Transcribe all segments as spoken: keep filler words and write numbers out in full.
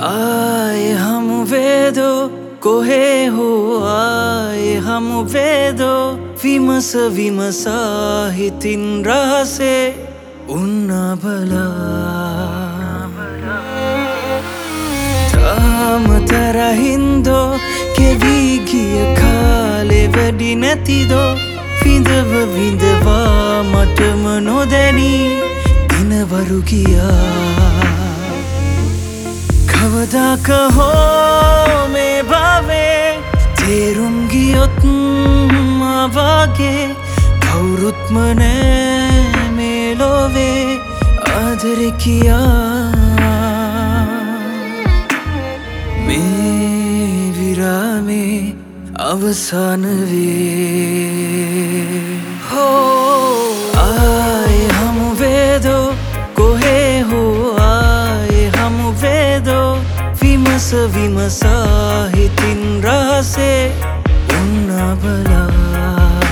आए हम वेदो कोहे हो आए हम वेदो विमस विमसा हितिन रसे उन्ना बला ताम तरा हिंदो के विगिय खाले वडी නැතිදෝ විඳව විඳවා මටම නොදැනි දිනවරු ගියා කවදාක හෝ මේ භවයේ තේරුම් ගියොත් මා වගේ කවුරුත්ම නෑ මේ ලෝවේ ආදරේ කියා මේ විරාමේ अवसान वे हो आए हम वेदो कोहे हो आए हम वेदो विमस विमसा हितिन रसे उन्ना बला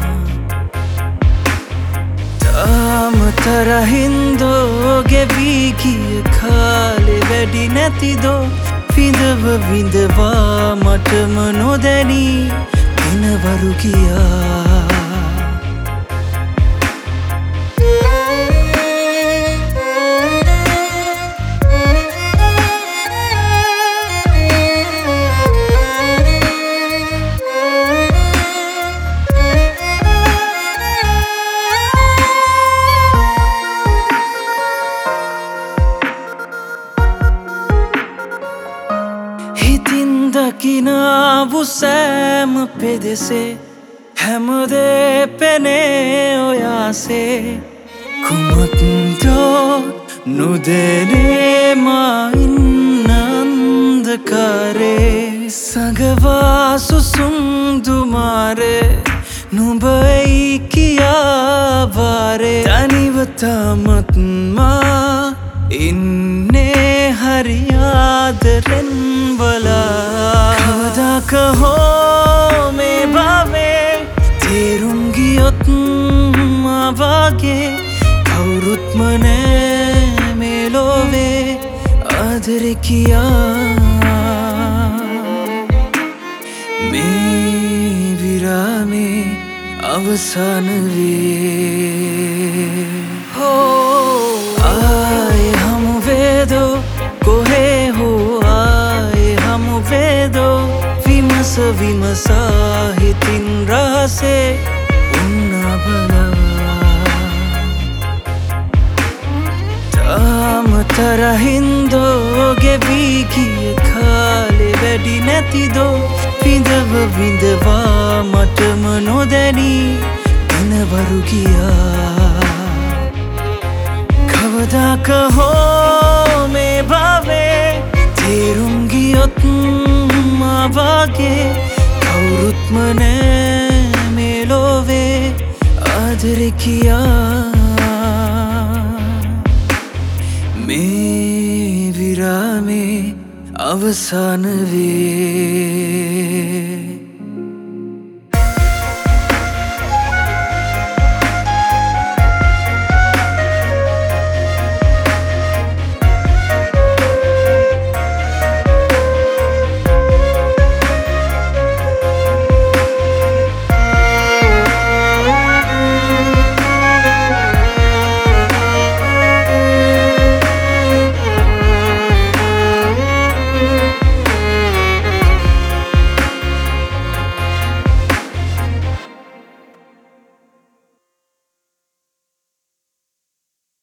ताम तरा हिंदो गे विगिय खाले वडी නැතිදෝ විඳව විඳවා මටම නොදැනි දිනවරු ගියා දකින වුසෑම පෙදෙසේ හැමදේ පෙනේ ඔයාසේ කුමක්දෝ නොදැනේ මා ඉන්න අන්ධකාරේ සඟවා සුසුම් දුමාරේ නුඹ එයි කියා වාරේ තනිව තාමත් මා ඉන්නේ හරි ආදරෙන් වලා කවදාක හෝ මේ භවයේ තේරුම් ගියොත් මා වගේ කවුරුත්ම නෑ මේ ලෝවේ ආදරේ කියා මේ විරාමේ අවසාන වේ हो आए हम वेदो कोहे हो आए हम वेदो विमस विमसा हितिन रसे उन्ना बला ताम तरा हिंदो गे विगिय खाले वडी නැතිදෝ විඳව විඳවා මටම නොදැනි දිනවරු ගියා කවදාක හෝ මේ භවයේ තේරුම් ගියොත් මා වගේ කවුරුත්ම නෑ මේ ලෝවේ ආදරේ කියා මේ විරාමේ අවසාන වේ